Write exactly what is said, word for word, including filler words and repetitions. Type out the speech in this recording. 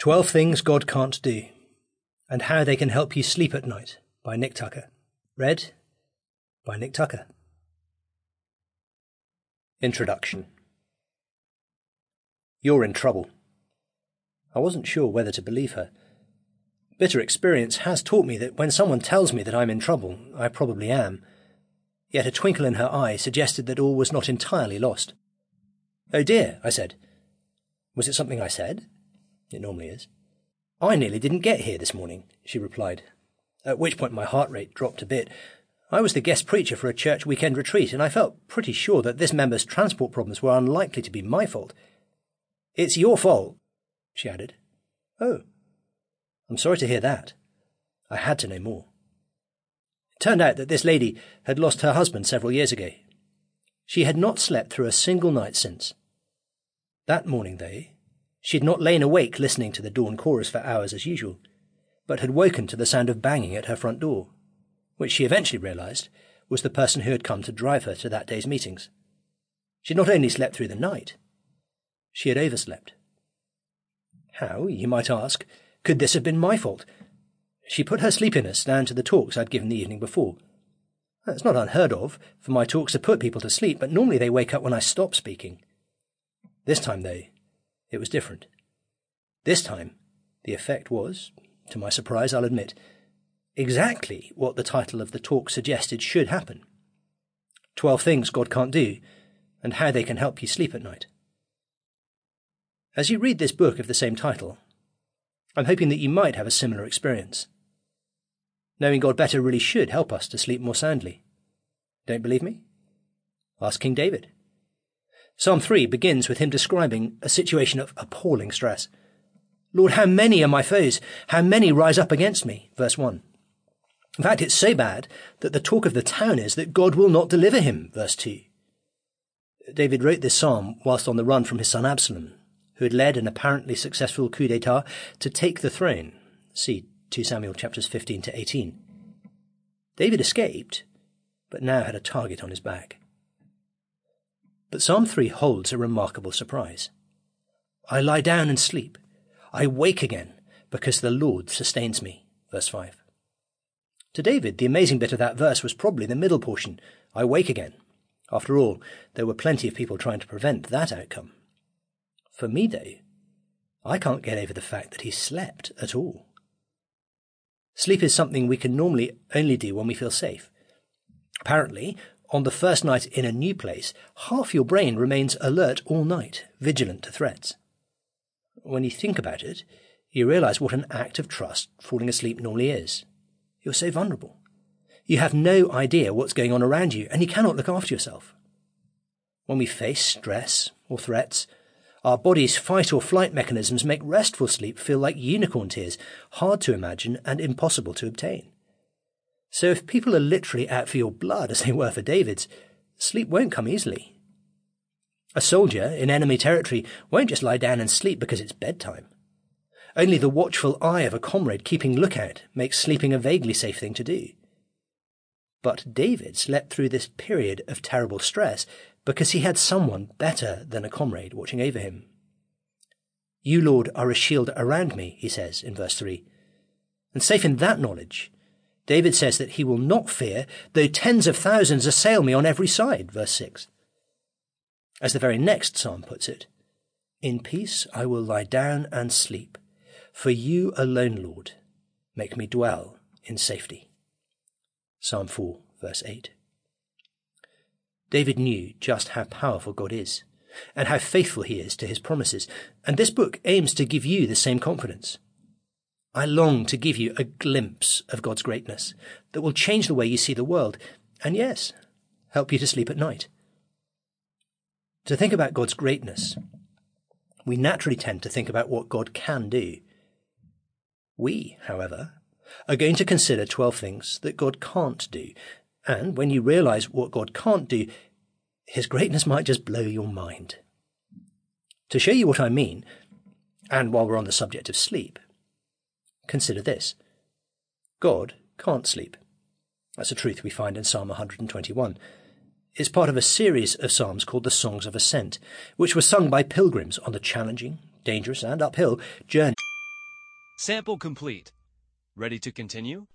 Twelve Things God Can't Do, and How They Can Help You Sleep at Night by Nick Tucker. Read by Nick Tucker. Introduction. You're in trouble. I wasn't sure whether to believe her. Bitter experience has taught me that when someone tells me that I'm in trouble, I probably am. Yet a twinkle in her eye suggested that all was not entirely lost. "Oh dear," I said. "Was it something I said?" It normally is. "I nearly didn't get here this morning," she replied, at which point my heart rate dropped a bit. I was the guest preacher for a church weekend retreat, and I felt pretty sure that this member's transport problems were unlikely to be my fault. "It's your fault," she added. "Oh, I'm sorry to hear that." I had to know more. It turned out that this lady had lost her husband several years ago. She had not slept through a single night since. That morning, though, she had not lain awake listening to the dawn chorus for hours as usual, but had woken to the sound of banging at her front door, which she eventually realised was the person who had come to drive her to that day's meetings. She had not only slept through the night, she had overslept. How, you might ask, could this have been my fault? She put her sleepiness down to the talks I'd given the evening before. It's not unheard of for my talks to put people to sleep, but normally they wake up when I stop speaking. This time, though, it was different. This time, the effect was, to my surprise, I'll admit, exactly what the title of the talk suggested should happen. Twelve Things God Can't Do, and How They Can Help You Sleep at Night. As you read this book of the same title, I'm hoping that you might have a similar experience. Knowing God better really should help us to sleep more soundly. Don't believe me? Ask King David. Psalm three begins with him describing a situation of appalling stress. "Lord, how many are my foes? How many rise up against me?" Verse one. In fact, it's so bad that the talk of the town is that God will not deliver him. Verse two. David wrote this psalm whilst on the run from his son Absalom, who had led an apparently successful coup d'etat to take the throne. See Second Samuel chapters fifteen to eighteen. David escaped, but now had a target on his back. But Psalm three holds a remarkable surprise. "I lie down and sleep. I wake again, because the Lord sustains me." Verse five. To David, the amazing bit of that verse was probably the middle portion, "I wake again." After all, there were plenty of people trying to prevent that outcome. For me, though, I can't get over the fact that he slept at all. Sleep is something we can normally only do when we feel safe. Apparently, on the first night in a new place, half your brain remains alert all night, vigilant to threats. When you think about it, you realise what an act of trust falling asleep normally is. You're so vulnerable. You have no idea what's going on around you, and you cannot look after yourself. When we face stress or threats, our body's fight or flight mechanisms make restful sleep feel like unicorn tears, hard to imagine and impossible to obtain. So if people are literally out for your blood, as they were for David's, sleep won't come easily. A soldier in enemy territory won't just lie down and sleep because it's bedtime. Only the watchful eye of a comrade keeping lookout makes sleeping a vaguely safe thing to do. But David slept through this period of terrible stress because he had someone better than a comrade watching over him. "You, Lord, are a shield around me," he says in verse three. And safe in that knowledge, David says that he will not fear, though tens of thousands assail me on every side, verse six. As the very next psalm puts it, "In peace I will lie down and sleep, for you alone, Lord, make me dwell in safety." Psalm four, verse eight. David knew just how powerful God is, and how faithful he is to his promises, and this book aims to give you the same confidence. I long to give you a glimpse of God's greatness that will change the way you see the world, and yes, help you to sleep at night. To think about God's greatness, we naturally tend to think about what God can do. We, however, are going to consider twelve things that God can't do, and when you realise what God can't do, his greatness might just blow your mind. To show you what I mean, and while we're on the subject of sleep, consider this. God can't sleep. That's a truth we find in Psalm one hundred twenty-one. It's part of a series of psalms called the Songs of Ascent, which were sung by pilgrims on the challenging, dangerous and uphill journey Sample complete. Ready to continue?